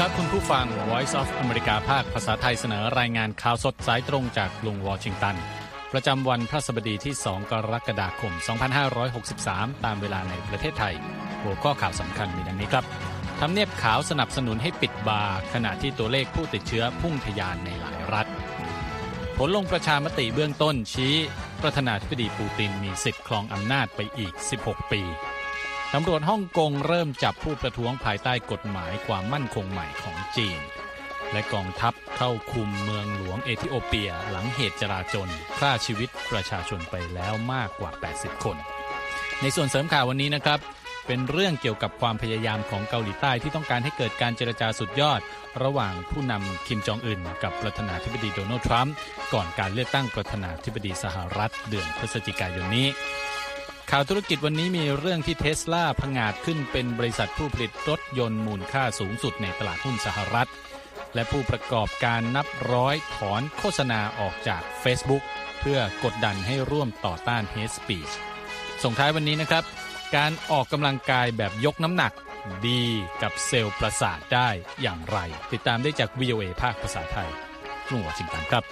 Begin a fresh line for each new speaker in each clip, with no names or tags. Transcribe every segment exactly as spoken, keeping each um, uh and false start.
ครับคุณผู้ฟัง Voice of America ภาคภาษาไทยเสนอรายงานข่าวสดสายตรงจากกรุงวอชิงตันประจำวันพฤหัสบดีที่สองกรกฎาคมสองพันห้าร้อยหกสิบสามตามเวลาในประเทศไทยหัวข้อข่าวสำคัญมีดังนี้ครับทำเนียบขาวสนับสนุนให้ปิดบาร์ขณะที่ตัวเลขผู้ติดเชื้อพุ่งทะยานในหลายรัฐผลลงประชามติเบื้องต้นชี้ประธานาธิบดีปูตินมีสิทธิ์ครองอำนาจไปอีกสิบหกปีตำรวจฮ่องกงเริ่มจับผู้ประท้วงภายใต้กฎหมายความมั่นคงใหม่ของจีนและกองทัพเข้าคุมเมืองหลวงเอธิโอเปียหลังเหตุจลาจลฆ่าชีวิตประชาชนไปแล้วมากกว่าแปดสิบคนในส่วนเสริมข่าววันนี้นะครับเป็นเรื่องเกี่ยวกับความพยายามของเกาหลีใต้ที่ต้องการให้เกิดการเจรจาสุดยอดระหว่างผู้นำคิมจองอึนกับประธานาธิบดีโดนัลด์ทรัมป์ก่อนการเลือกตั้งประธานาธิบดีสหรัฐเดือนพฤศจิกายนนี้ข่าวธุรกิจวันนี้มีเรื่องที่ Tesla ผงาดขึ้นเป็นบริษัทผู้ผลิตรถยนต์มูลค่าสูงสุดในตลาดหุ้นสหรัฐและผู้ประกอบการนับร้อยถอนโฆษณาออกจาก Facebook เพื่อกดดันให้ร่วมต่อต้าน Hate Speech ส่งท้ายวันนี้นะครับการออกกำลังกายแบบยกน้ำหนักดีกับเซลล์ประสาทได้อย่างไรติดตามได้จาก วี โอ เอ ภาคภาษาไทยกรุงวอชิงตันครับ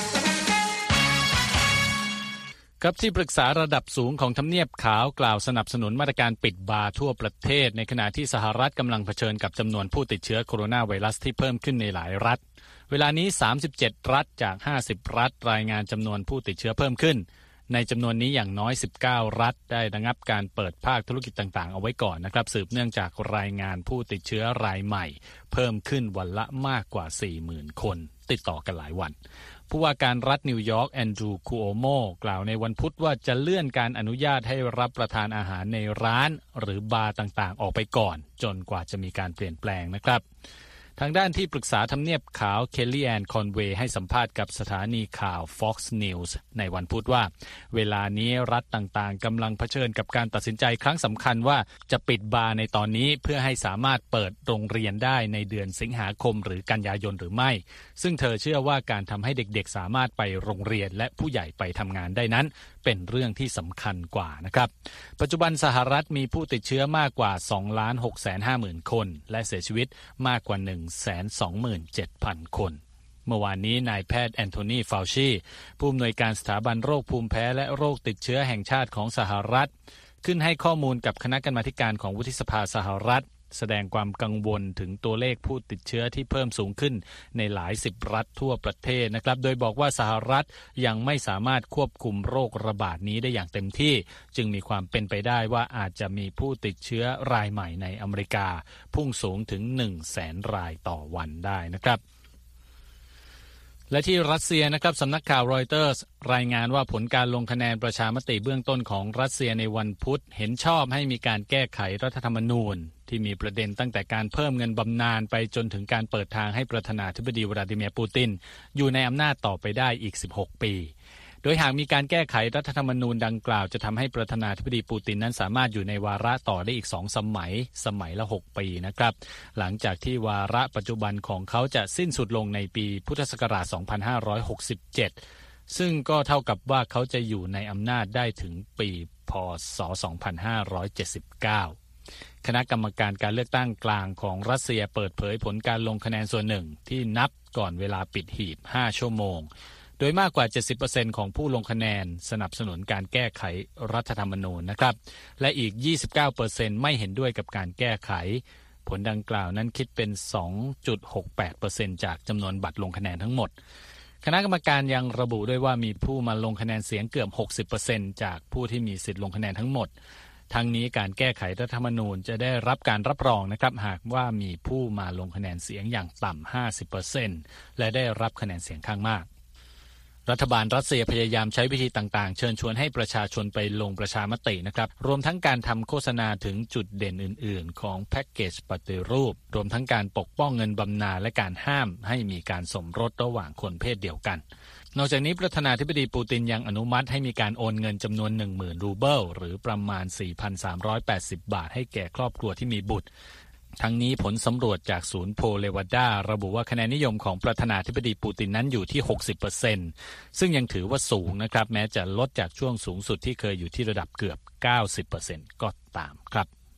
ครับที่ปรึกษาระดับสูงของทำเนียบขาวกล่าวสนับสนุนมาตรการปิดบาร์ทั่วประเทศในขณะที่สหรัฐกำลังเผชิญกับจำนวนผู้ติดเชื้อโคโรนาไวรัสที่เพิ่มขึ้นในหลายรัฐเวลานี้สามสิบเจ็ดรัฐจากห้าสิบรัฐรายงานจำนวนผู้ติดเชื้อเพิ่มขึ้นในจำนวนนี้อย่างน้อยสิบเก้ารัฐได้ระงับการเปิดภาคธุรกิจต่างๆเอาไว้ก่อนนะครับสืบเนื่องจากรายงานผู้ติดเชื้อรายใหม่เพิ่มขึ้นวันละมากกว่า สี่หมื่น คนติดต่อกันหลายวันผู้ว่าการรัฐนิวยอร์กแอนดรูว์คูโอโมกล่าวในวันพุธว่าจะเลื่อนการอนุญาตให้รับประทานอาหารในร้านหรือบาร์ต่างๆออกไปก่อนจนกว่าจะมีการเปลี่ยนแปลงนะครับทางด้านที่ปรึกษาทำเนียบขาวเคลลี่แอนคอนเวย์ให้สัมภาษณ์กับสถานีข่าว Fox News ในวันพุธว่าเวลานี้รัฐต่างๆกำลังเผชิญกับการตัดสินใจครั้งสำคัญว่าจะปิดบาร์ในตอนนี้เพื่อให้สามารถเปิดโรงเรียนได้ในเดือนสิงหาคมหรือกันยายนหรือไม่ซึ่งเธอเชื่อว่าการทำให้เด็กๆสามารถไปโรงเรียนและผู้ใหญ่ไปทำงานได้นั้นเป็นเรื่องที่สำคัญกว่านะครับปัจจุบันสหรัฐมีผู้ติดเชื้อมากกว่า สองล้านหกแสนห้าหมื่น คนและเสียชีวิตมากกว่า หนึ่งแสนสองหมื่นเจ็ดพัน คนเมื่อวานนี้นายแพทย์แอนโทนีฟาวชีผู้อำนวยการสถาบันโรคภูมิแพ้และโรคติดเชื้อแห่งชาติของสหรัฐขึ้นให้ข้อมูลกับคณะกรรมาการของวุฒิสภาสหรัฐแสดงความกังวลถึงตัวเลขผู้ติดเชื้อที่เพิ่มสูงขึ้นในหลายสิบรัฐทั่วประเทศนะครับโดยบอกว่าสหรัฐยังไม่สามารถควบคุมโรคระบาดนี้ได้อย่างเต็มที่จึงมีความเป็นไปได้ว่าอาจจะมีผู้ติดเชื้อรายใหม่ในอเมริกาพุ่งสูงถึง หนึ่งแสน รายต่อวันได้นะครับและที่รัสเซียนะครับสำนักข่าวรอยเตอร์สรายงานว่าผลการลงคะแนนประชามติเบื้องต้นของรัสเซียในวันพุธเห็นชอบให้มีการแก้ไขรัฐธรรมนูญที่มีประเด็นตั้งแต่การเพิ่มเงินบำนาญไปจนถึงการเปิดทางให้ประธานาธิบดีวลาดิเมียร์ปูตินอยู่ในอำนาจต่อไปได้อีกสิบหกปีโดยหากมีการแก้ไขรัฐธรรมนูญดังกล่าวจะทำให้ประธานาธิบดีปูตินนั้นสามารถอยู่ในวาระต่อได้อีกสองสมัยสมัยละหกปีนะครับหลังจากที่วาระปัจจุบันของเขาจะสิ้นสุดลงในปีพุทธศักราชสองพันห้าร้อยหกสิบเจ็ดซึ่งก็เท่ากับว่าเขาจะอยู่ในอำนาจได้ถึงปีพ.ศ. สองพันห้าร้อยเจ็ดสิบเก้าคณะกรรมการการเลือกตั้งกลางของรัสเซียเปิดเผยผลการลงคะแนนส่วนหนึ่งที่นับก่อนเวลาปิดหีบห้าชั่วโมงโดยมากกว่า เจ็ดสิบเปอร์เซ็นต์ ของผู้ลงคะแนนสนับสนุนการแก้ไขรัฐธรรมนูญนะครับและอีก ยี่สิบเก้าเปอร์เซ็นต์ ไม่เห็นด้วยกับการแก้ไขผลดังกล่าวนั้นคิดเป็น สองจุดหกแปดเปอร์เซ็นต์ จากจำนวนบัตรลงคะแนนทั้งหมดคณะกรรมการยังระบุด้วยว่ามีผู้มาลงคะแนนเสียงเกือบ หกสิบเปอร์เซ็นต์ จากผู้ที่มีสิทธิ์ลงคะแนนทั้งหมดทั้งนี้การแก้ไขรัฐธรรมนูญจะได้รับการรับรองนะครับหากว่ามีผู้มาลงคะแนนเสียงอย่างต่ำ ห้าสิบเปอร์เซ็นต์ และได้รับคะแนนเสียงข้างมากรัฐบาลรัสเซียพยายามใช้วิธีต่างๆเชิญชวนให้ประชาชนไปลงประชามตินะครับรวมทั้งการทำโฆษณาถึงจุดเด่นอื่นๆของแพ็กเกจปฏิรูปรวมทั้งการปกป้องเงินบำนาญและการห้ามให้มีการสมรสระหว่างคนเพศเดียวกันนอกจากนี้ประธานาธิบดีปูตินยังอนุมัติให้มีการโอนเงินจำนวน หนึ่งหมื่น รูเบิลหรือประมาณ สี่พันสามร้อยแปดสิบ บาทให้แก่ครอบครัวที่มีบุตรทั้งนี้ผลสำรวจจากศูนย์โพลเลวาดาระบุว่าคะแนนนิยมของประธานาธิบดีปูตินนั้นอยู่ที่ หกสิบเปอร์เซ็นต์ ซึ่งยังถือว่าสูงนะครับแม้จะลดจากช่วงสูงสุดที่เคยอยู่ที่ระดับเกือบ เก้าสิบเปอร์เซ็นต์ ก็ตามครับ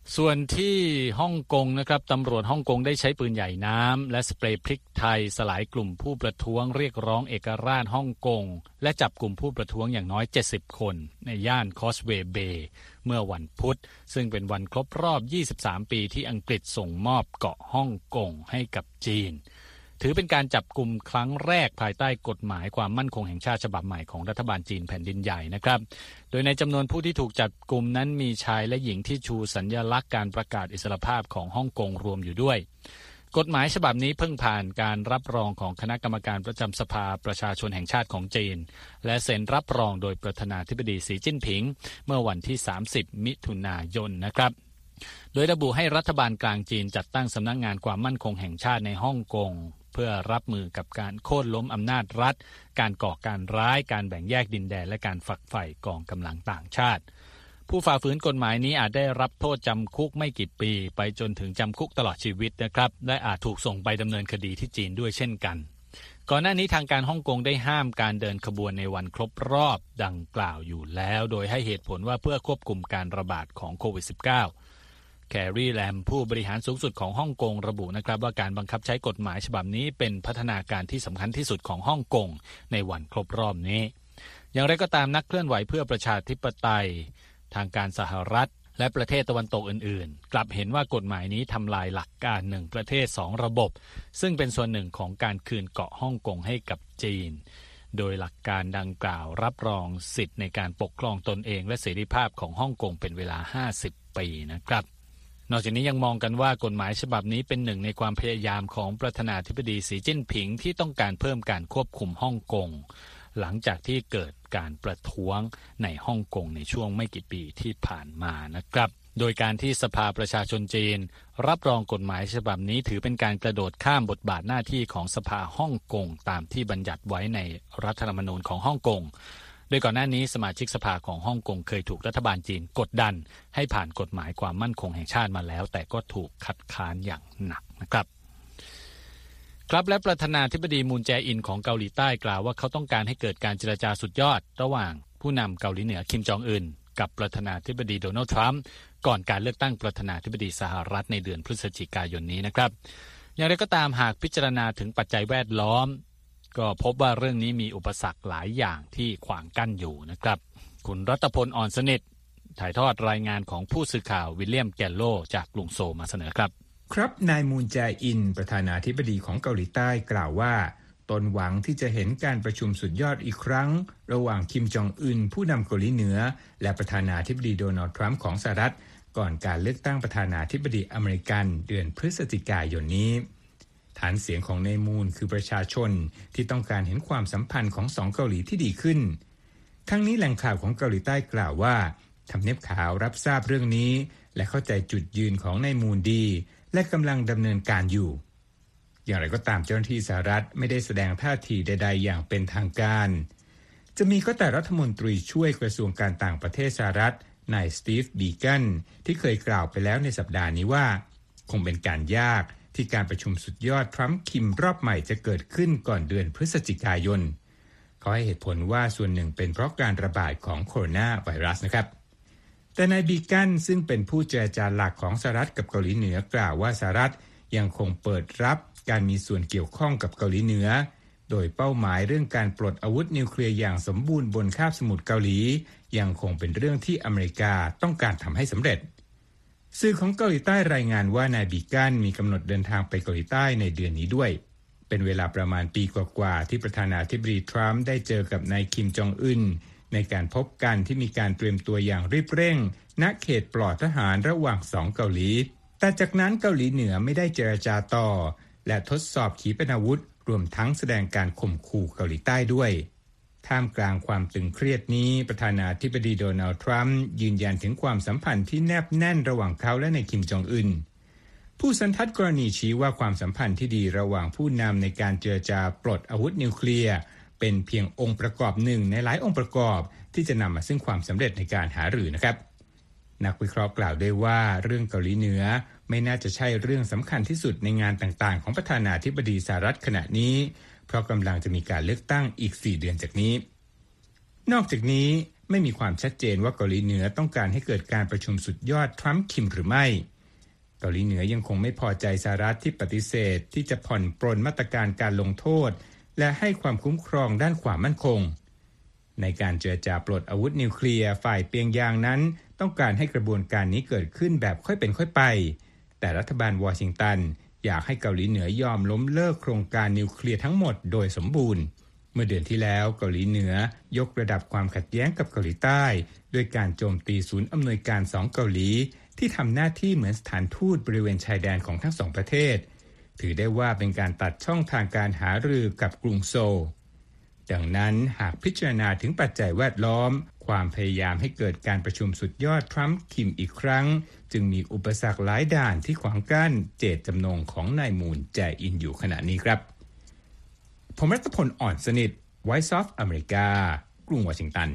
ส่วนที่ฮ่องกงนะครับตำรวจฮ่องกงได้ใช้ปืนใหญ่น้ำและสเปรย์พริกไทยสลายกลุ่มผู้ประท้วงเรียกร้องเอกราชฮ่องกงและจับกลุ่มผู้ประท้วงอย่างน้อยเจ็ดสิบคนในย่านคอสเวย์เบย์เมื่อวันพุธซึ่งเป็นวันครบรอบยี่สิบสามปีที่อังกฤษส่งมอบเกาะฮ่องกงให้กับจีนถือเป็นการจับกุมครั้งแรกภายใต้กฎหมายความมั่นคงแห่งชาติฉบับใหม่ของรัฐบาลจีนแผ่นดินใหญ่นะครับโดยในจำนวนผู้ที่ถูกจับกุมนั้นมีชายและหญิงที่ชูสัญลักษณ์การประกาศอิสรภาพของฮ่องกงรวมอยู่ด้วยกฎหมายฉบับนี้เพิ่งผ่านการรับรองของคณะกรรมการประจำสภาประชาชนแห่งชาติของจีนและเซ็นรับรองโดยประธานาธิบดีสีจิ้นผิงเมื่อวันที่สามสิบมิถุนายนนะครับโดยระบุให้รัฐบาลกลางจีนจัดตั้งสำนักงานความมั่นคงแห่งชาติในฮ่องกงเพื่อรับมือกับการโค่นล้มอำนาจรัฐการก่อการร้ายการแบ่งแยกดินแดนและการฝักใฝ่กองกำลังต่างชาติผู้ฝ่าฝืนกฎหมายนี้อาจได้รับโทษจำคุกไม่กี่ปีไปจนถึงจำคุกตลอดชีวิตนะครับและอาจถูกส่งไปดำเนินคดีที่จีนด้วยเช่นกันก่อนหน้านี้ทางการฮ่องกงได้ห้ามการเดินขบวนในวันครบรอบดังกล่าวอยู่แล้วโดยให้เหตุผลว่าเพื่อควบคุมการระบาดของโควิด สิบเก้าแครีแลมผู้บริหารสูงสุดของฮ่องกงระบุนะครับว่าการบังคับใช้กฎหมายฉบับนี้เป็นพัฒนาการที่สำคัญที่สุดของฮ่องกงในวันครบรอบนี้อย่างไรก็ตามนักเคลื่อนไหวเพื่อประชาธิปไตยทางการสหรัฐและประเทศตะวันตกอื่นๆกลับเห็นว่ากฎหมายนี้ทำลายหลักการหนึ่งประเทศสองระบบซึ่งเป็นส่วนหนึ่งของการคืนเกาะฮ่องกงให้กับจีนโดยหลักการดังกล่าวรับรองสิทธิในการปกครองตนเองและเสรีภาพของฮ่องกงเป็นเวลาห้าสิบปีนะครับนอกจากนี้ยังมองกันว่ากฎหมายฉบับนี้เป็นหนึ่งในความพยายามของประธานาธิบดีสีจิ้นผิงที่ต้องการเพิ่มการควบคุมฮ่องกงหลังจากที่เกิดการประท้วงในฮ่องกงในช่วงไม่กี่ปีที่ผ่านมานะครับโดยการที่สภาประชาชนจีนรับรองกฎหมายฉบับนี้ถือเป็นการกระโดดข้ามบทบาทหน้าที่ของสภาฮ่องกงตามที่บัญญัติไว้ในรัฐธรรมนูญของฮ่องกงโดยก่อนหน้านี้สมาชิกสภาของฮ่องกงเคยถูกรัฐบาลจีนกดดันให้ผ่านกฎหมายความมั่นคงแห่งชาติมาแล้วแต่ก็ถูกคัดค้านอย่างหนักนะครับครับและประธานาธิบดีมูนแจอินของเกาหลีใต้กล่าวว่าเขาต้องการให้เกิดการเจรจาสุดยอดระหว่างผู้นำเกาหลีเหนือคิมจองอึนกับประธานาธิบดีโดนัลด์ทรัมป์ก่อนการเลือกตั้งประธานาธิบดีสหรัฐในเดือนพฤศจิกายนนี้นะครับอย่างไรก็ตามหากพิจารณาถึงปัจจัยแวดล้อมก็พบว่าเรื่องนี้มีอุปสรรคหลายอย่างที่ขวางกั้นอยู่นะครับคุณรัตพล อ่อนสนิทถ่ายทอดรายงานของผู้สื่อข่าววิลเลียมแกลโลจากกรุงโซลมาเสนอครับ
ครับนายมูนแจอินประธานาธิบดีของเกาหลีใต้กล่าวว่าตนหวังที่จะเห็นการประชุมสุดยอดอีกครั้งระหว่างคิมจองอึนผู้นำเกาหลีเหนือและประธานาธิบดีโดนัลด์ทรัมป์ของสหรัฐก่อนการเลือกตั้งประธานาธิบดีอเมริกันเดือนพฤศจิกายนนี้ฐานเสียงของนายมูนคือประชาชนที่ต้องการเห็นความสัมพันธ์ของสองเกาหลีที่ดีขึ้นทั้งนี้แหล่งข่าวของเกาหลีใต้กล่าวว่าทำเนียบขาวรับทราบเรื่องนี้และเข้าใจจุดยืนของนายมูนดีและกำลังดำเนินการอยู่อย่างไรก็ตามเจ้าหน้าที่สหรัฐไม่ได้แสดงท่าทีใดๆอย่างเป็นทางการจะมีก็แต่รัฐมนตรีช่วยกระทรวงการต่างประเทศสหรัฐนายสตีฟบีแกนที่เคยกล่าวไปแล้วในสัปดาห์นี้ว่าคงเป็นการยากที่การประชุมสุดยอดทรัมป์คิมรอบใหม่จะเกิดขึ้นก่อนเดือนพฤศจิกายนเขาให้เหตุผลว่าส่วนหนึ่งเป็นเพราะการระบาดของโคโรนาไวรัสนะครับแต่นายบีแกนซึ่งเป็นผู้เจรจาหลักของสหรัฐกับเกาหลีเหนือกล่าวว่าสหรัฐยังคงเปิดรับการมีส่วนเกี่ยวข้องกับเกาหลีเหนือโดยเป้าหมายเรื่องการปลดอาวุธนิวเคลียร์อย่างสมบูรณ์บนคาบสมุทรเกาหลียังคงเป็นเรื่องที่อเมริกาต้องการทำให้สำเร็จสื่อของเกาหลีใต้รายงานว่านายบีแกนมีกำหนดเดินทางไปเกาหลีใต้ในเดือนนี้ด้วยเป็นเวลาประมาณปีกว่าๆที่ประธานาธิบดีทรัมป์ได้เจอกับนายคิมจองอึนในการพบกันที่มีการเตรียมตัวอย่างรีบเร่งณเขตปลอดทหารระหว่างสองเกาหลีแต่จากนั้นเกาหลีเหนือไม่ได้เจรจาต่อและทดสอบขีปนาวุธรวมทั้งแสดงการข่มขู่เกาหลีใต้ด้วยท่ามกลางความตึงเครียดนี้ประธานาธิบดีโดนัลด์ทรัมป์ยืนยันถึงความสัมพันธ์ที่แนบแน่นระหว่างเขาและนายคิมจองอึนผู้สันทัดกรณีชี้ว่าความสัมพันธ์ที่ดีระหว่างผู้นำในการเจรจาปลดอาวุธนิวเคลียร์เป็นเพียงองค์ประกอบหนึ่งในหลายองค์ประกอบที่จะนำมาซึ่งความสำเร็จในการหารือนะครับนักวิเคราะห์กล่าวได้ว่าเรื่องเกาหลีเหนือไม่น่าจะใช่เรื่องสำคัญที่สุดในงานต่างๆของประธานาธิบดีสหรัฐขณะนี้เพราะกำลังจะมีการเลือกตั้งอีกสี่เดือนจากนี้นอกจากนี้ไม่มีความชัดเจนว่าเกาหลีเหนือต้องการให้เกิดการประชุมสุดยอดทรัมป์คิมหรือไม่เกาหลีเหนือยังคงไม่พอใจสหรัฐที่ปฏิเสธที่จะผ่อนปรนมาตรการการลงโทษและให้ความคุ้มครองด้านความมั่นคงในการเจรจาปลดอาวุธนิวเคลียร์ฝ่ายเปียงยางนั้นต้องการให้กระบวนการนี้เกิดขึ้นแบบค่อยเป็นค่อยไปแต่รัฐบาลวอชิงตันอยากให้เกาหลีเหนือยอมล้มเลิกโครงการนิวเคลียร์ทั้งหมดโดยสมบูรณ์เมื่อเดือนที่แล้วเกาหลีเหนือยกระดับความขัดแย้งกับเกาหลีใต้ด้วยการโจมตีศูนย์อำนวยการสองเกาหลีที่ทำหน้าที่เหมือนสถานทูตบริเวณชายแดนของทั้งสองประเทศถือได้ว่าเป็นการตัดช่องทางการหารือกับกรุงโซลดังนั้นหากพิจารณาถึงปัจจัยแวดล้อมความพยายามให้เกิดการประชุมสุดยอดทรัมป์คิมอีกครั้งจึงมีอุปสรรคหลายด่านที่ขวางกั้นเจตจำนงของนายมูนแจอินอยู่ขณะนี้ครับผมรัตพลอ่อนสนิท Voice of America กรุงวอชิงตัน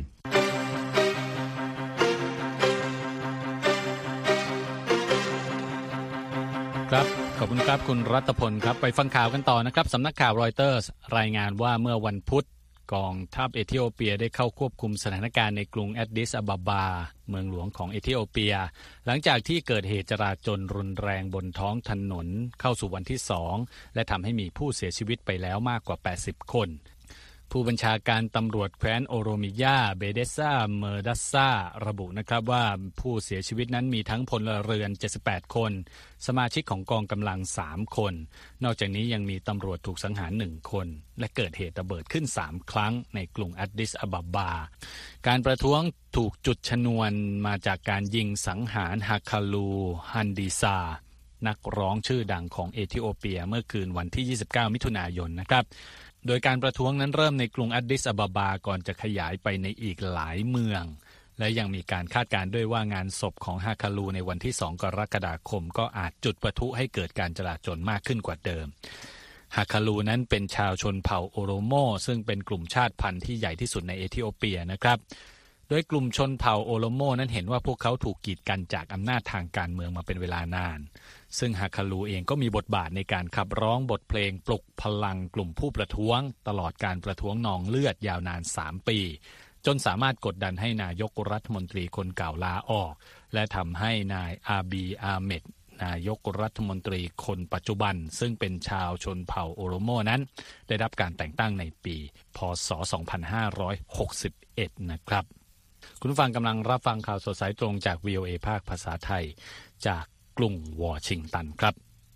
ครับขอบคุณครับคุณรัตพลครับไปฟังข่าวกันต่อนะครับสำนักข่าวรอยเตอร์สรายงานว่าเมื่อวันพุธกองทัพเอธิโอเปียได้เข้าควบคุมสถานการณ์ในกรุงแอดดิสอะบาบาเมืองหลวงของเอธิโอเปียหลังจากที่เกิดเหตุจราจรรุนแรงบนท้องถนนเข้าสู่วันที่สองและทำให้มีผู้เสียชีวิตไปแล้วมากกว่าแปดสิบคนผู้บัญชาการตำรวจแคว้นโอโรมิยาเบเดซาเมอร์ดัสซาระบุนะครับว่าผู้เสียชีวิตนั้นมีทั้งพลเรือนเจ็ดสิบแปดคนสมาชิกของกองกำลังสามคนนอกจากนี้ยังมีตำรวจถูกสังหารหนึ่งคนและเกิดเหตุระเบิดขึ้นสามครั้งในกรุงแอดดิสอะบาบาการประท้วงถูกจุดชนวนมาจากการยิงสังหารฮาคาลูฮันดีซานักร้องชื่อดังของเอธิโอเปียเมื่อคืนวันที่ยี่สิบเก้ามิถุนายนนะครับโดยการประท้วงนั้นเริ่มในกรุงแอดดิสอะบาบาก่อนจะขยายไปในอีกหลายเมืองและยังมีการคาดการณ์ด้วยว่างานศพของฮาคาลูในวันที่สองกรกฎาคมก็อาจจุดปะทุให้เกิดการจลาจลมากขึ้นกว่าเดิมฮาคาลูนั้นเป็นชาวชนเผ่าโอโรโมซึ่งเป็นกลุ่มชาติพันธุ์ที่ใหญ่ที่สุดในเอธิโอเปียนะครับโดยกลุ่มชนเผ่าโอโรโมนั้นเห็นว่าพวกเขาถูกกีดกันจากอำนาจทางการเมืองมาเป็นเวลานานซึ่งฮาคาลูเองก็มีบทบาทในการขับร้องบทเพลงปลุกพลังกลุ่มผู้ประท้วงตลอดการประท้วงนองเลือดยาวนานสามปีจนสามารถกดดันให้นายกรัฐมนตรีคนเก่าลาออกและทำให้นายอาบีอาเมดนายกรัฐมนตรีคนปัจจุบันซึ่งเป็นชาวชนเผ่าโอโรโมนั้นได้รับการแต่งตั้งในปีพ.ศ. สองพันห้าร้อยหกสิบเอ็ดนะครับคุณผู้ฟังกำลังรับฟังข่าวสดสายตรงจาก วี โอ เอ ภาคภาษาไทยจากกรุงวอชิงตันครับ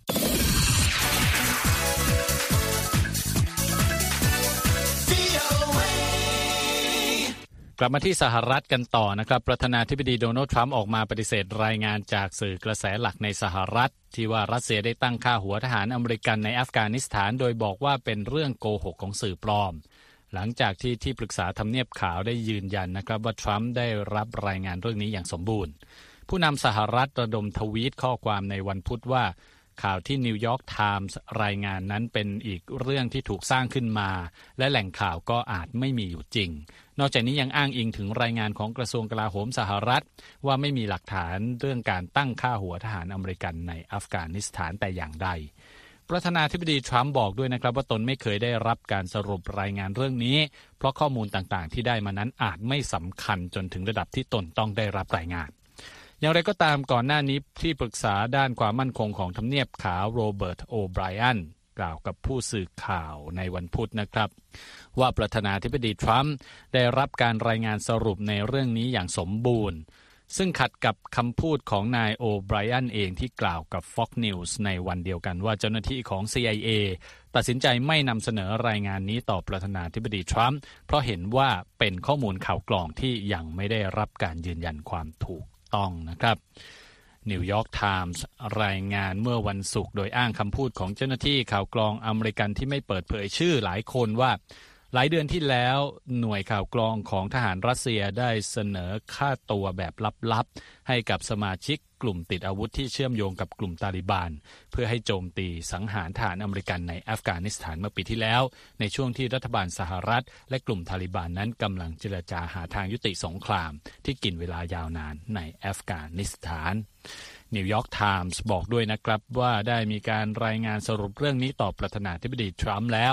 กลับมาที่สหรัฐกันต่อนะครับประธานาธิบดีโดนัลด์ทรัมป์ออกมาปฏิเสธรายงานจากสื่อกระแสหลักในสหรัฐที่ว่ารัสเซียได้ตั้งค่าหัวทหารอเมริกันในอัฟกานิสถานโดยบอกว่าเป็นเรื่องโกหกของสื่อปลอมหลังจากที่ที่ปรึกษาทำเนียบขาวได้ยืนยันนะครับว่าทรัมป์ได้รับรายงานเรื่องนี้อย่างสมบูรณ์ผู้นำสหรัฐระดมทวีตข้อความในวันพุธว่าข่าวที่นิวยอร์กไทมส์รายงานนั้นเป็นอีกเรื่องที่ถูกสร้างขึ้นมาและแหล่งข่าวก็อาจไม่มีอยู่จริงนอกจากนี้ยังอ้างอิงถึงรายงานของกระทรวงกลาโหมสหรัฐว่าไม่มีหลักฐานเรื่องการตั้งค่าหัวทหารอเมริกันในอัฟกานิสถานแต่อย่างใดประธานาธิบดีทรัมป์บอกด้วยนะครับว่าตนไม่เคยได้รับการสรุปรายงานเรื่องนี้เพราะข้อมูลต่างๆที่ได้มานั้นอาจไม่สำคัญจนถึงระดับที่ตนต้องได้รับรายงานอย่างไรก็ตามก่อนหน้านี้ที่ปรึกษาด้านความมั่นคงของทำเนียบขาวโรเบิร์ตโอไบรอันกล่าวกับผู้สื่อข่าวในวันพุธนะครับว่าประธานาธิบดีทรัมป์ได้รับการรายงานสรุปในเรื่องนี้อย่างสมบูรณ์ซึ่งขัดกับคำพูดของนายโอไบรอันเองที่กล่าวกับ Fox News ในวันเดียวกันว่าเจ้าหน้าที่ของ ซี ไอ เอ ตัดสินใจไม่นำเสนอรายงานนี้ต่อประธานาธิบดีทรัมป์เพราะเห็นว่าเป็นข้อมูลข่าวกรองที่ยังไม่ได้รับการยืนยันความถูกต้องนะครับนิวยอร์กไทมส์รายงานเมื่อวันศุกร์โดยอ้างคำพูดของเจ้าหน้าที่ข่าวกรองอเมริกันที่ไม่เปิดเผยชื่อหลายคนว่าหลายเดือนที่แล้วหน่วยข่าวกรองของทหารรัสเซียได้เสนอค่าตัวแบบลับๆให้กับสมาชิกกลุ่มติดอาวุธที่เชื่อมโยงกับกลุ่มตาลิบันเพื่อให้โจมตีสังหารทหารอเมริกันในอัฟกานิสถานเมื่อปีที่แล้วในช่วงที่รัฐบาลสหรัฐและกลุ่มตาลิบันนั้นกำลังเจรจาหาทางยุติสงครามที่กินเวลายาวนานในอัฟกานิสถานนิวยอร์กไทมส์บอกด้วยนะครับว่าได้มีการรายงานสรุปเรื่องนี้ต่อประธานาธิบดีทรัมป์แล้ว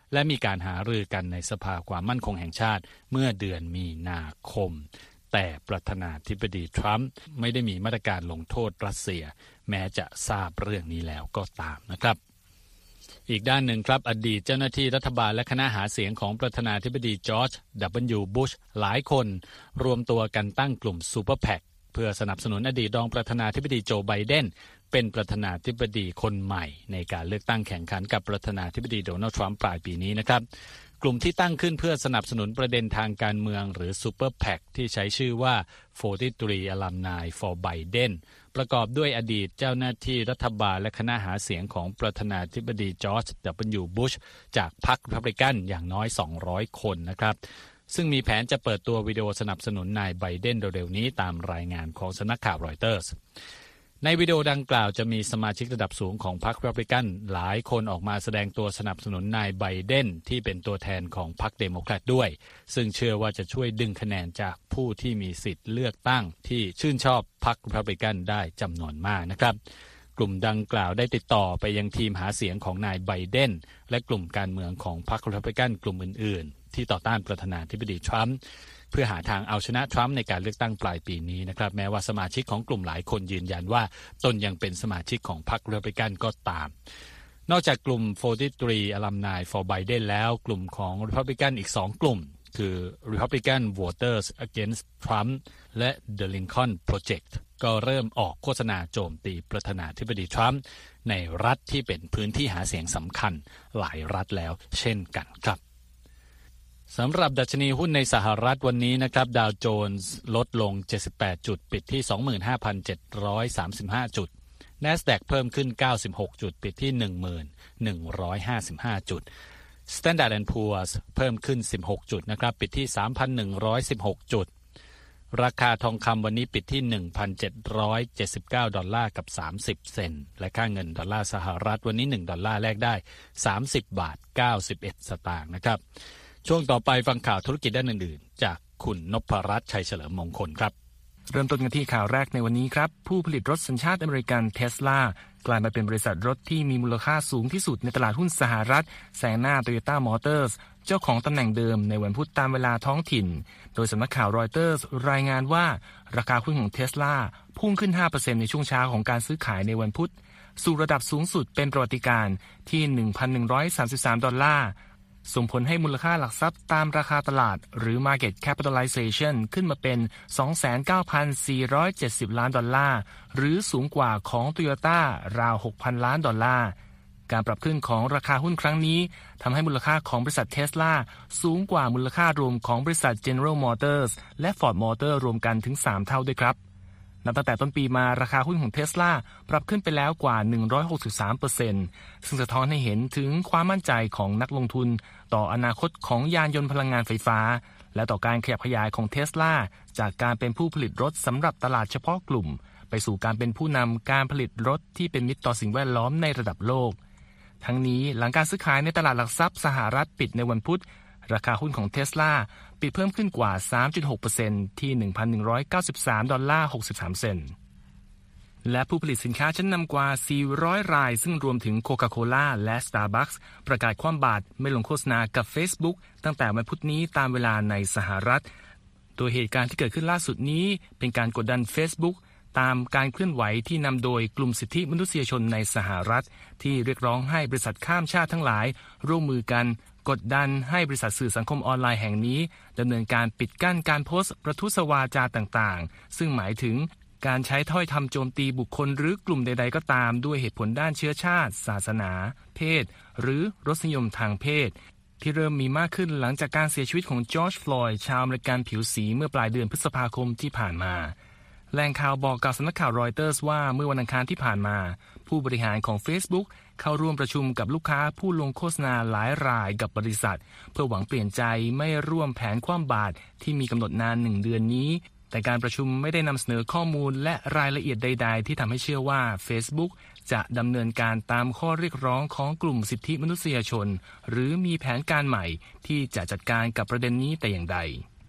และมีการหารือกันในสภาความมั่นคงแห่งชาติเมื่อเดือนมีนาคมแต่ประธานาธิบดีทรัมป์ไม่ได้มีมาตรการลงโทษรัสเซียแม้จะทราบเรื่องนี้แล้วก็ตามนะครับอีกด้านหนึ่งครับอดีตเจ้าหน้าที่รัฐบาลและคณะหาเสียงของประธานาธิบดีจอร์จ ดับเบิลยู บุชหลายคนรวมตัวกันตั้งกลุ่มซูเปอร์แพ็คเพื่อสนับสนุนอดีตรองประธานาธิบดีโจไบเดนเป็นประธานาธิบดีคนใหม่ในการเลือกตั้งแข่งขันกับประธานาธิบดีโดนัลด์ทรัมป์ปลายปีนี้นะครับกลุ่มที่ตั้งขึ้นเพื่อสนับสนุนประเด็นทางการเมืองหรือซูเปอร์แพ็คที่ใช้ชื่อว่าสี่สิบสาม Alumni for Biden ประกอบด้วยอดีตเจ้าหน้าที่รัฐบาลและคณะหาเสียงของประธานาธิบดีจอร์จ ดับเบิลยู บุชจากพรรครีพับลิกันอย่างน้อยสองร้อยคนนะครับซึ่งมีแผนจะเปิดตัววิดีโอสนับสนุนนายไบเดนเร็วๆนี้ตามรายงานของสำนักข่าวรอยเตอร์สในวิดีโอดังกล่าวจะมีสมาชิกระดับสูงของพรรครีพับลิกันหลายคนออกมาแสดงตัวสนับสนุนนายไบเดนที่เป็นตัวแทนของพรรคเดโมแครตด้วยซึ่งเชื่อว่าจะช่วยดึงคะแนนจากผู้ที่มีสิทธิ์เลือกตั้งที่ชื่นชอบพรรครีพับลิกันได้จำนวนมากนะครับกลุ่มดังกล่าวได้ติดต่อไปยังทีมหาเสียงของนายไบเดนและกลุ่มการเมืองของพรรครีพับลิกันกลุ่มอื่นๆที่ต่อต้านประธานาธิบดีทรัมป์เพื่อหาทางเอาชนะทรัมป์ในการเลือกตั้งปลายปีนี้นะครับแม้ว่าสมาชิกของกลุ่มหลายคนยืนยันว่าตนยังเป็นสมาชิกของพรรครีพับลิกันก็ตามนอกจากกลุ่มสี่สิบสาม Alumni for Biden แล้วกลุ่มของ Republican อีกสองกลุ่มคือ Republican Voters Against Trump และ The Lincoln Project ก็เริ่มออกโฆษณาโจมตีประธานาธิบดีทรัมป์ในรัฐที่เป็นพื้นที่หาเสียงสำคัญหลายรัฐแล้วเช่นกันครับสำหรับดัชนีหุ้นในสหรัฐวันนี้นะครับดาวโจนส์ลดลงเจ็ดสิบแปดจุดปิดที่ สองหมื่นห้าพันเจ็ดร้อยสามสิบห้า จุด NASDAQ เพิ่มขึ้นเก้าสิบหกจุดปิดที่ หนึ่งหมื่นหนึ่งร้อยห้าสิบห้า จุด Standard แอนด์ Poor's เพิ่มขึ้นสิบหกจุดนะครับปิดที่ สามพันหนึ่งร้อยสิบหก จุดราคาทองคำวันนี้ปิดที่ หนึ่งพันเจ็ดร้อยเจ็ดสิบเก้า ดอลลาร์กับสามสิบเซนต์และค่าเงินดอลลาร์สหรัฐวันนี้หนึ่งดอลลาร์แลกได้สามสิบบาทเก้าสิบเอ็ดสตางค์นะครับช่วงต่อไปฟังข่าวธุรกิจด้านอื่นๆจากคุณนพรัตน์ชัยเฉลิมมงคลครับ
เริ่มต้นกันที่ข่าวแรกในวันนี้ครับผู้ผลิตรถสัญชาติอเมริกัน Tesla กลายมาเป็นบริษัทรถที่มีมูลค่าสูงที่สุดในตลาดหุ้นสหรัฐแซงหน้า Toyota Motors เจ้าของตำแหน่งเดิมในวันพุธตามเวลาท้องถิ่นโดยสำนักข่าวรอยเตอร์สรายงานว่าราคาหุ้นของ Tesla พุ่งขึ้น ห้าเปอร์เซ็นต์ ในช่วงเช้าของการซื้อขายในวันพุธสู่ระดับสูงสุดเป็นประวัติการณ์ที่ หนึ่งพันหนึ่งร้อยสามสิบสาม ดอลลาร์ส่งผลให้มูลค่าหลักทรัพย์ตามราคาตลาดหรือ Market Capitalization ขึ้นมาเป็น สองแสนเก้าพันสี่ร้อยเจ็ดสิบ ล้านดอลลาร์หรือสูงกว่าของ Toyota ราว หกพัน ล้านดอลลาร์การปรับขึ้นของราคาหุ้นครั้งนี้ทำให้มูลค่าของบริษัท Tesla สูงกว่ามูลค่ารวมของบริษัท General Motors และ Ford Motor รวมกันถึงสามเท่าด้วยครับนับตั้งแต่ต้นปีมาราคาหุ้นของ Tesla ปรับขึ้นไปแล้วกว่า หนึ่งร้อยหกสิบสามเปอร์เซ็นต์ ซึ่งสะท้อนให้เห็นถึงความมั่นใจของนักลงทุนต่ออนาคตของยานยนต์พลังงานไฟฟ้าและต่อการขยับขยายของ Tesla จากการเป็นผู้ผลิตรถสำหรับตลาดเฉพาะกลุ่มไปสู่การเป็นผู้นำการผลิตรถที่เป็นมิตรต่อสิ่งแวดล้อมในระดับโลกทั้งนี้หลังการซื้อขายในตลาดหลักทรัพย์สหรัฐปิดในวันพุธราคาหุ้นของ Tesla ปิดเพิ่มขึ้นกว่า สามจุดหกเปอร์เซ็นต์ ที่ หนึ่งพันหนึ่งร้อยเก้าสิบสาม ดอลลาร์ หกสิบสาม เซนต์และผู้ผลิตสินค้าชั้นนำกว่า สี่ร้อย รายซึ่งรวมถึง Coca-Cola และ Starbucks ประกาศคว่ำบาตรไม่ลงโฆษณากับ Facebook ตั้งแต่วันพุธนี้ตามเวลาในสหรัฐโดยเหตุการณ์ที่เกิดขึ้นล่าสุดนี้เป็นการกดดัน Facebook ตามการเคลื่อนไหวที่นำโดยกลุ่มสิทธิมนุษยชนในสหรัฐที่เรียกร้องให้บริษัทข้ามชาติทั้งหลายร่วมมือกันกดดันให้บริษัทสื่อสังคมออนไลน์แห่งนี้ดำเนินการปิดกั้นการโพสต์ประทุษวาจาต่างๆซึ่งหมายถึงการใช้ถ้อยคำโจมตีบุคคลหรือกลุ่มใดๆก็ตามด้วยเหตุผลด้านเชื้อชาติศาสนาเพศหรือรสนิยมทางเพศที่เริ่มมีมากขึ้นหลังจากการเสียชีวิตของจอร์จฟลอยด์ชาวอเมริกันผิวสีเมื่อปลายเดือนพฤษภาคมที่ผ่านมาแหล่งข่าวบอกกับสำนักข่าวรอยเตอร์สว่าเมื่อวันอังคารที่ผ่านมาผู้บริหารของ Facebook เข้าร่วมประชุมกับลูกค้าผู้ลงโฆษณาหลายรายกับบริษัทเพื่อหวังเปลี่ยนใจไม่ร่วมแผนคว่ำบาตรที่มีกำหนดนานหนึ่งเดือนนี้แต่การประชุมไม่ได้นำเสนอข้อมูลและรายละเอียดใดๆที่ทำให้เชื่อว่า Facebook จะดำเนินการตามข้อเรียกร้องของกลุ่มสิทธิมนุษยชนหรือมีแผนการใหม่ที่จะจัดการกับประเด็นนี้แต่อย่างใด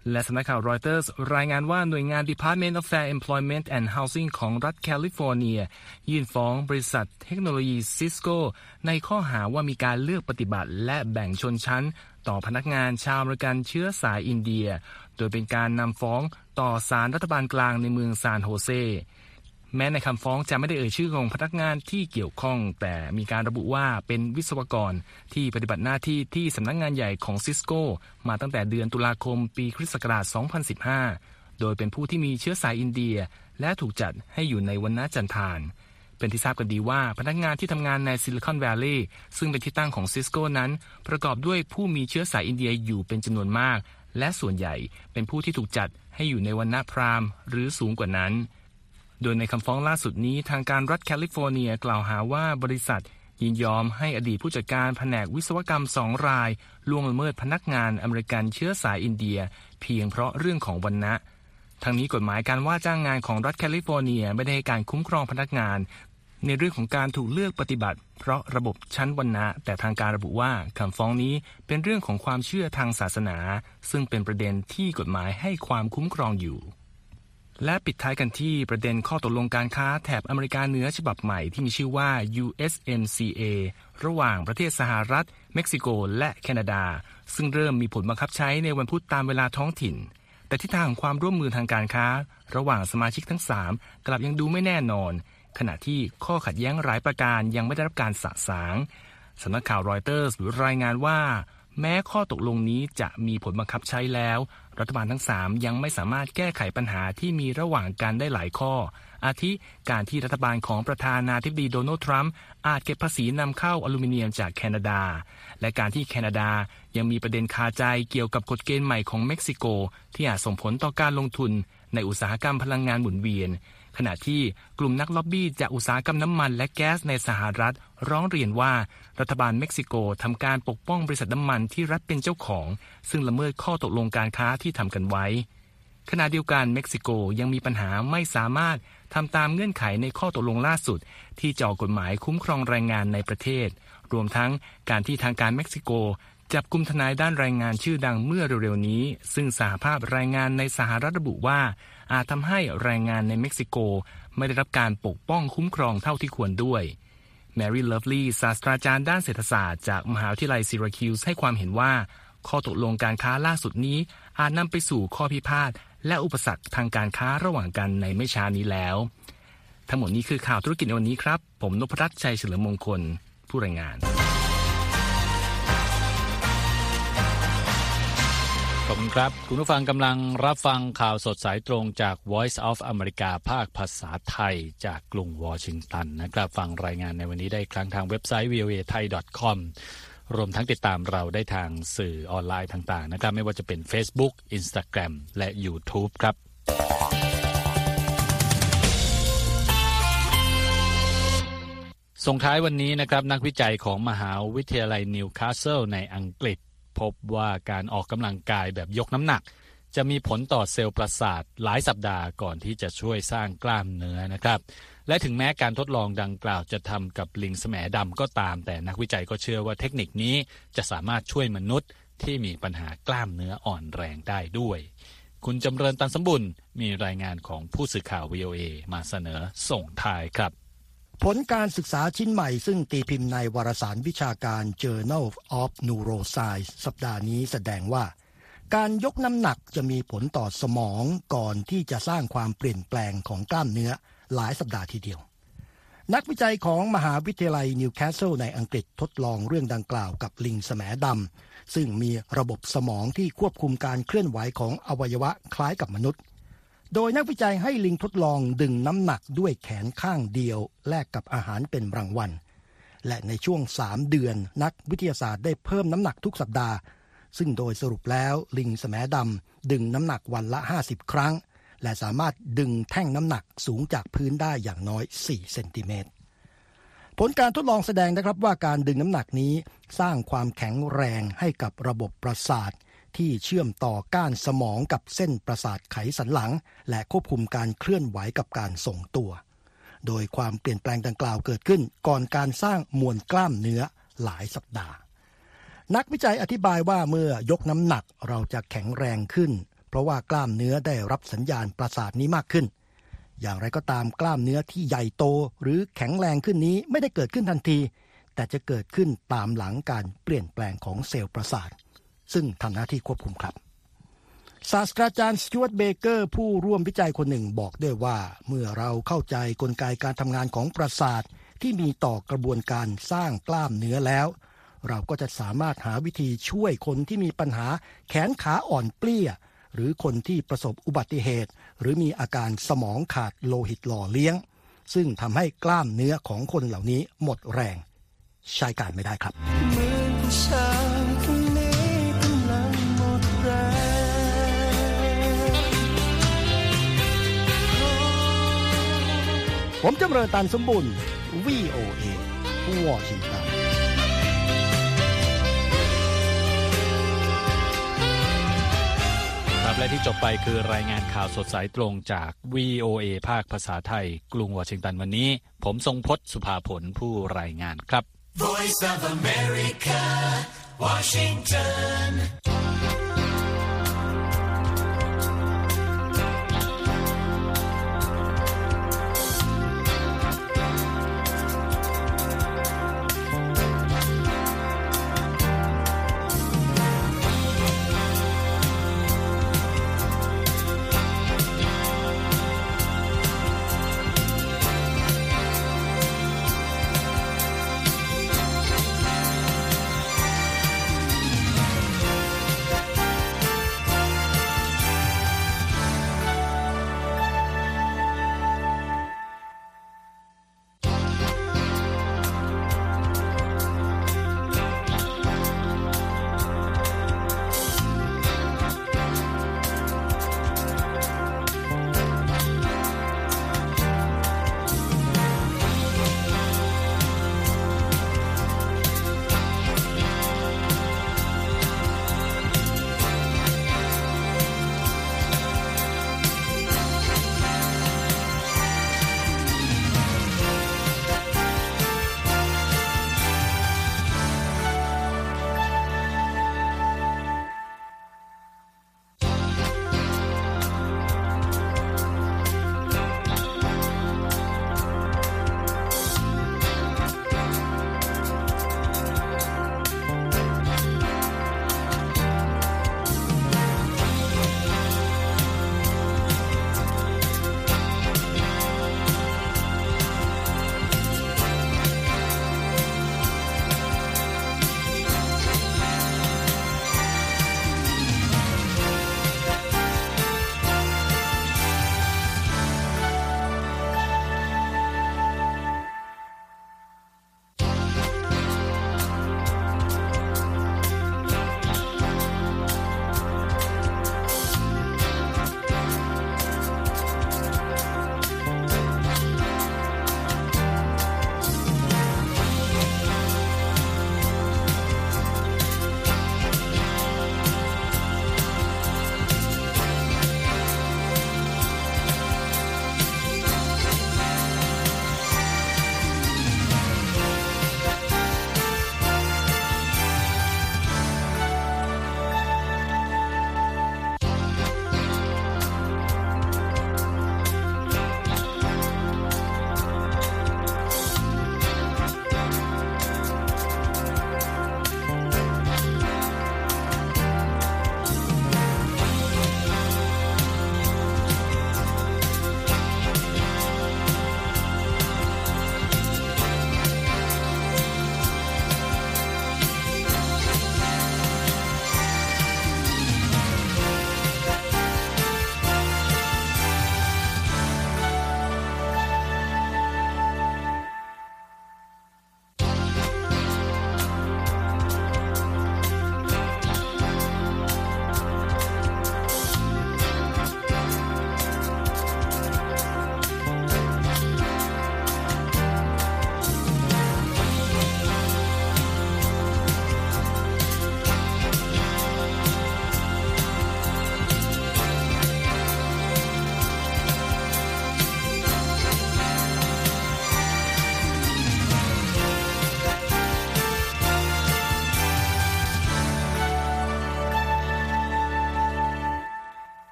และสำนักข่าวรอยเตอร์สรายงานว่าหน่วยงาน Department of Fair Employment and Housing ของรัฐแคลิฟอร์เนียยื่นฟ้องบริษัทเทคโนโลยี Cisco ในข้อหาว่ามีการเลือกปฏิบัติและแบ่งชนชั้นต่อพนักงานชาวอเมริกันเชื้อสายอินเดียโดยเป็นการนำฟ้องต่อศาลรัฐบาลกลางในเมืองซานโฮเซแม้ในคำฟ้องจะไม่ได้เอ่ยชื่อของพนักงานที่เกี่ยวข้องแต่มีการระบุว่าเป็นวิศวกรที่ปฏิบัติหน้าที่ที่สำนักงานใหญ่ของซิสโก้มาตั้งแต่เดือนตุลาคมปีคริสต์ศักราช สองพันสิบห้า โดยเป็นผู้ที่มีเชื้อสายอินเดียและถูกจัดให้อยู่ในวรรณะจันทานเป็นที่ทราบกันดีว่าพนักงานที่ทำงานในซิลิคอนแวลลีย์ซึ่งเป็นที่ตั้งของซิสโก้นั้นประกอบด้วยผู้มีเชื้อสายอินเดียอยู่เป็นจำนวนมากและส่วนใหญ่เป็นผู้ที่ถูกจัดให้อยู่ในวรรณะพราหมณ์หรือสูงกว่านั้นโดยในคำฟ้องล่าสุดนี้ทางการรัฐแคลิฟอร์เนียกล่าวหาว่าบริษัทยินยอมให้อดีตผู้จัดการแผนกวิศวกรรมสองรายล่วงละเมิดพนักงานอเมริกันเชื้อสายอินเดียเพียงเพราะเรื่องของวรรณะทั้งนี้กฎหมายการว่าจ้างงานของรัฐแคลิฟอร์เนียไม่ได้ให้การคุ้มครองพนักงานในเรื่องของการถูกเลือกปฏิบัติเพราะระบบชั้นวรรณะแต่ทางการระบุว่าคำฟ้องนี้เป็นเรื่องของความเชื่อทางศาสนาซึ่งเป็นประเด็นที่กฎหมายให้ความคุ้มครองอยู่และปิดท้ายกันที่ประเด็นข้อตกลงการค้าแถบอเมริกาเหนือฉบับใหม่ที่มีชื่อว่า ยู เอส เอ็ม ซี เอ ระหว่างประเทศสหรัฐเม็กซิโกและแคนาดาซึ่งเริ่มมีผลบังคับใช้ในวันพุธตามเวลาท้องถิ่นแต่ทิศทางของความร่วมมือทางการค้าระหว่างสมาชิกทั้งสามกลับยังดูไม่แน่นอนขณะที่ข้อขัดแย้งหลายประการยังไม่ได้รับการสะสางสำนักข่าวรอยเตอร์สรายงานว่าแม้ข้อตกลงนี้จะมีผลบังคับใช้แล้วรัฐบาลทั้งสามยังไม่สามารถแก้ไขปัญหาที่มีระหว่างกันได้หลายข้ออาทิการที่รัฐบาลของประธานาธิบดีโดนัลด์ทรัมป์อาจเก็บภาษีนำเข้าอลูมิเนียมจากแคนาดาและการที่แคนาดายังมีประเด็นคาใจเกี่ยวกับกฎเกณฑ์ใหม่ของเม็กซิโกที่อาจส่งผลต่อการลงทุนในอุตสาหกรรมพลังงานหมุนเวียนขณะที่กลุ่มนักล็อบบี้จากอุตสาหกรรมน้ำมันและแก๊สในสหรัฐร้องเรียนว่ารัฐบาลเม็กซิโกทำการปกป้องบริษัทน้ำมันที่รัฐเป็นเจ้าของซึ่งละเมิดข้อตกลงการค้าที่ทำกันไว้ขณะเดียวกันเม็กซิโกยังมีปัญหาไม่สามารถทำตามเงื่อนไขในข้อตกลงล่าสุดที่จะออกกฎหมายคุ้มครองแรงงานในประเทศรวมทั้งการที่ทางการเม็กซิโกจับกุมทนายด้านแรงงานชื่อดังเมื่อเร็วๆนี้ซึ่งสหภาพแรงงานในสหรัฐระบุว่าอาจทำให้แรงงานในเม็กซิโกไม่ได้รับการปกป้องคุ้มครองเท่าที่ควรด้วยแมรี่เลิฟลีย์ศาสตราจารย์ด้านเศรษฐศาสตร์จากมหาวิทยาลัยซิราคิวส์ให้ความเห็นว่าข้อตกลงการค้าล่าสุดนี้อาจนำไปสู่ข้อพิพาทและอุปสรรคทางการค้าระหว่างกันในไม่ช้านี้แล้วทั้งหมดนี้คือข่าวธุรกิจในวันนี้ครับผมนพรัตน์ชัยเฉลิมมงคลผู้รายงาน
ขอบคุณครับคุณผู้ฟังกำลังรับฟังข่าวสดสายตรงจาก Voice of America ภาคภาษาไทยจากกรุงวอชิงตันนะครับฟังรายงานในวันนี้ได้ครั้งทางเว็บไซต์ วี โอ เอ ไทย ดอท คอม รวมทั้งติดตามเราได้ทางสื่อออนไลน์ต่างๆนะครับไม่ว่าจะเป็น Facebook Instagram และ YouTube ครับส่งท้ายวันนี้นะครับนักวิจัยของมหาวิทยาลัยนิวคาสเซิลในอังกฤษพบว่าการออกกำลังกายแบบยกน้ำหนักจะมีผลต่อเซลล์ประสาทหลายสัปดาห์ก่อนที่จะช่วยสร้างกล้ามเนื้อนะครับและถึงแม้การทดลองดังกล่าวจะทำกับลิงแสมดำก็ตามแต่นักวิจัยก็เชื่อว่าเทคนิคนี้จะสามารถช่วยมนุษย์ที่มีปัญหากล้ามเนื้ออ่อนแรงได้ด้วยคุณจำเริญตันสมบุญมีรายงานของผู้สื่อข่าว วี โอ เอ มาเสนอส่งท้ายครับ
ผลการศึกษาชิ้นใหม่ซึ่งตีพิมพ์ในวารสารวิชาการ Journal of Neuroscience สัปดาห์นี้แสดงว่าการยกน้ำหนักจะมีผลต่อสมองก่อนที่จะสร้างความเปลี่ยนแปลงของกล้ามเนื้อหลายสัปดาห์ทีเดียวนักวิจัยของมหาวิทยาลัยนิวคาสเซิลในอังกฤษทดลองเรื่องดังกล่าวกับลิงแสมดำซึ่งมีระบบสมองที่ควบคุมการเคลื่อนไหวของอวัยวะคล้ายกับมนุษย์โดยนักวิจัยให้ลิงทดลองดึงน้ำหนักด้วยแขนข้างเดียวแลกกับอาหารเป็นรางวัลและในช่วงสามเดือนนักวิทยาศาสตร์ได้เพิ่มน้ำหนักทุกสัปดาห์ซึ่งโดยสรุปแล้วลิงแสมดำดึงน้ำหนักวันละห้าสิบครั้งและสามารถดึงแท่งน้ำหนักสูงจากพื้นได้อย่างน้อยสี่เซนติเมตรผลการทดลองแสดงนะครับว่าการดึงน้ำหนักนี้สร้างความแข็งแรงให้กับระบบประสาทที่เชื่อมต่อก้านสมองกับเส้นประสาทไขสันหลังและควบคุมการเคลื่อนไหวกับการทรงตัวโดยความเปลี่ยนแปลงดังกล่าวเกิดขึ้นก่อนการสร้างมวลกล้ามเนื้อหลายสัปดาห์นักวิจัยอธิบายว่าเมื่อยกน้ำหนักเราจะแข็งแรงขึ้นเพราะว่ากล้ามเนื้อได้รับสัญญาณประสาทนี้มากขึ้นอย่างไรก็ตามกล้ามเนื้อที่ใหญ่โตหรือแข็งแรงขึ้นนี้ไม่ได้เกิดขึ้นทันทีแต่จะเกิดขึ้นตามหลังการเปลี่ยนแปลงของเซลล์ประสาทซึ่งทำหน้าที่ควบคุมครับศาสตราจารย์สจ๊วตต์เบเกอร์ผู้ร่วมวิจัยคนหนึ่งบอกด้วยว่าเมื่อเราเข้าใจกลไกการทำงานของประสาทที่มีต่อกระบวนการสร้างกล้ามเนื้อแล้วเราก็จะสามารถหาวิธีช่วยคนที่มีปัญหาแขนขาอ่อนเปลี้ยหรือคนที่ประสบอุบัติเหตุหรือมีอาการสมองขาดโลหิตหล่อเลี้ยงซึ่งทำให้กล้ามเนื้อของคนเหล่านี้หมดแรงใช้การไม่ได้ครับผมจำเริญตันสมบูรณ์ วี โอ เอ วอชิงตัน
ครับและที่จบไปคือรายงานข่าวสดสายตรงจาก วี โอ เอ ภาคภาษาไทยกรุงวอชิงตันวันนี้ผมทรงพจน์สุภาผลผู้รายงานครับ Voice of America Washington